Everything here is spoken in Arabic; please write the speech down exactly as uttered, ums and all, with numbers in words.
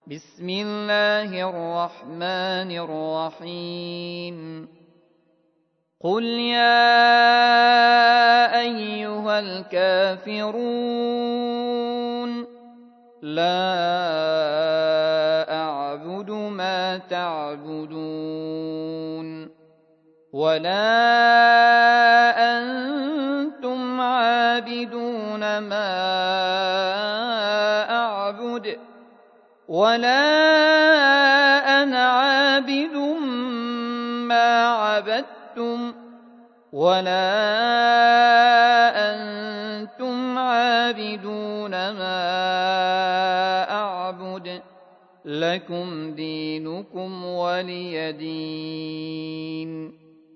بسم الله الرحمن الرحيم قل يا أيها الكافرون لا أعبد ما تعبدون ولا أنتم عابدون ما أعبد ولا أنا عابد ما عبدتم ولا أنتم عابدون ما أعبد لكم دينكم ولي دين.